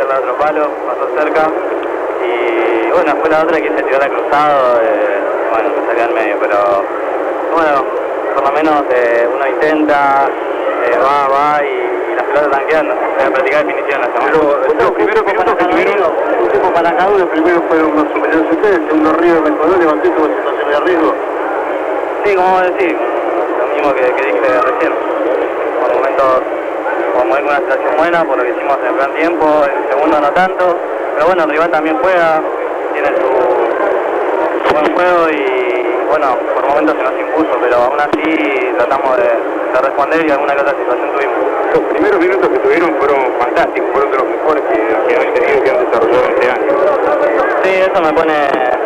al otro palo, pasó cerca. Y bueno, fue la otra que se tiró al cruzado, bueno, me salió al medio, pero bueno, por lo menos uno intenta, va y las pelotas están quedando. Voy a practicar definición la semana. Los primeros minutos que tuvieron, un tiempo para cada uno, el primero fueron más superiores a ustedes, el segundo River mejoró, levantó y tuvo situaciones de riesgo. Sí, como decir, lo mismo que dije recién. Por momentos, como es una situación buena, por lo que hicimos en el primer tiempo, en el segundo no tanto, pero bueno, el rival también juega, tiene su buen juego y bueno, por momentos se nos impuso, pero aún así tratamos de responder y alguna que otra situación tuvimos. Los primeros minutos que tuvieron fueron fantásticos, fueron de los mejores que han tenido, que han desarrollado este año. Sí, eso me pone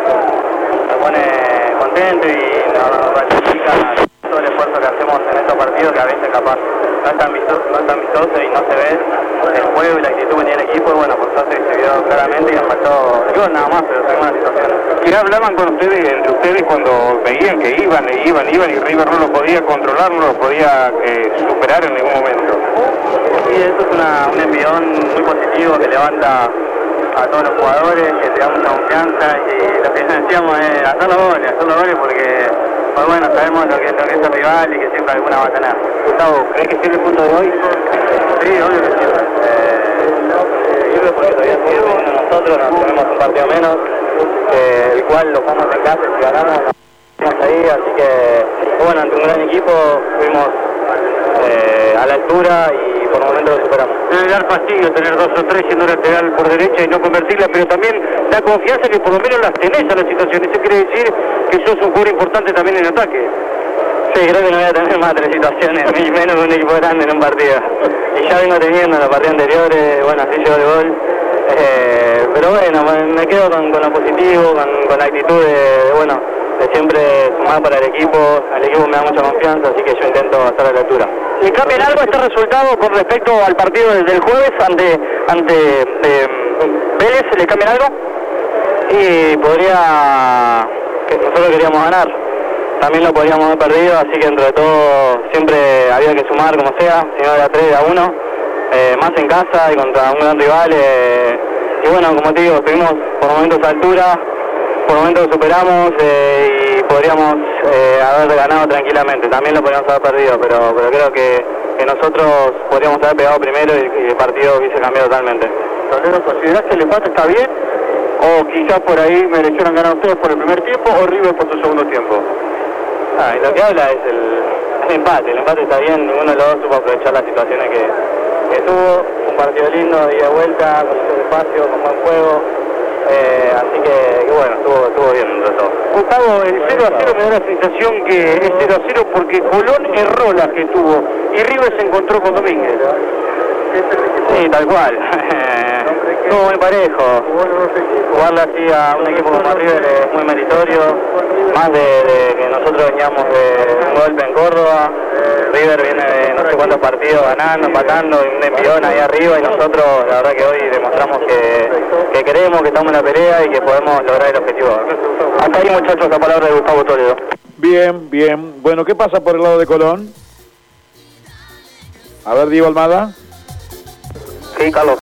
contento y nos ratifica todo el esfuerzo que hacemos en estos partidos, que a veces capaz no es tan vistoso y no se ve el juego y la actitud que tiene el equipo. Y bueno, por suerte se vio claramente y nos faltó nada más, pero tuvimos una situación. ¿Qué hablaban con ustedes, entre ustedes, cuando veían que iban y River no lo podía controlar, no lo podía superar en ningún momento? Sí, eso es un envión muy positivo que levanta a todos los jugadores, que te da mucha confianza y lo que decíamos es hacer los goles porque pues bueno, sabemos lo que es el rival y que siempre alguna va a tener. Gustavo, ¿crees que tiene el punto de hoy? Sí, obvio que sí. Sirve porque todavía sigue teniendo nosotros, nos tenemos un partido menos, el cual lo jugamos en casa y si ganamos nos ahí, así que bueno, ante un gran equipo fuimos a la altura y por momentos lo superamos. Debe dar fastidio tener 2 o 3 siendo lateral por derecha y no convertirla, pero también da confianza que por lo menos las tenés a las situaciones. Eso quiere decir que sos un jugador importante también en ataque. Sí, creo que no voy a tener más 3 situaciones, ni menos un equipo grande en un partido. Y ya vengo teniendo en los partidos anteriores, bueno, así llegó el gol. Pero bueno, me quedo con lo positivo, con la actitud de siempre sumar para el equipo me da mucha confianza, así que yo intento estar a la altura. ¿Le cambian algo este resultado con respecto al partido del jueves ante Vélez? ¿Le cambian algo? Y que nosotros queríamos ganar, también lo podríamos haber perdido, así que entre todo siempre había que sumar como sea, si no era 3-1, más en casa y contra un gran rival, y bueno, como te digo, estuvimos por momentos a altura, por momentos superamos y podríamos haber ganado tranquilamente, también lo podríamos haber perdido, pero creo que nosotros podríamos haber pegado primero y el partido hubiese cambiado totalmente. Toledo, ¿considerás que el empate está bien? ¿O quizás por ahí merecieron ganar ustedes por el primer tiempo o River por su segundo tiempo? Y lo que habla es el empate está bien, ninguno de los dos supo aprovechar las situaciones que tuvo, un partido lindo, de ida y vuelta, con mucho espacio, con buen juego. Así que bueno, estuvo bien entre todo. Gustavo, el 0-0 me da la sensación que es 0-0 porque Colón erró la que tuvo y River se encontró con Domínguez. Sí, tal cual. Estuvo muy parejo. Jugarle así a un equipo como River es muy meritorio, más de que nosotros veníamos de un golpe en Córdoba. River viene de no sé cuántos partidos ganando, empatando, y un envión ahí arriba, y nosotros la verdad que hoy demostramos que queremos, que estamos en la pelea y que podemos lograr el objetivo. Hasta ahí, muchachos, la palabra de Gustavo Toledo. Bien, bien. Bueno, ¿qué pasa por el lado de Colón? A ver, Diego Almada. Sí, Carlos.